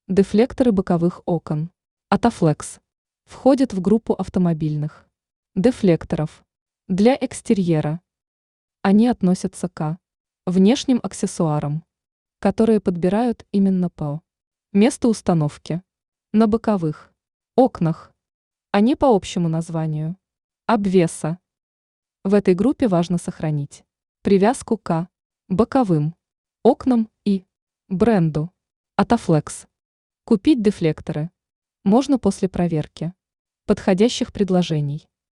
Дефлекторы боковых окон. Ataflex. Входят в группу автомобильных дефлекторов для экстерьера. Они относятся к внешним аксессуарам, которые подбирают именно по месту установки на боковых окнах. Они по общему названию обвеса. В этой группе важно сохранить привязку к боковым окнам и бренду Ataflex. Купить дефлекторы можно после проверки подходящих предложений.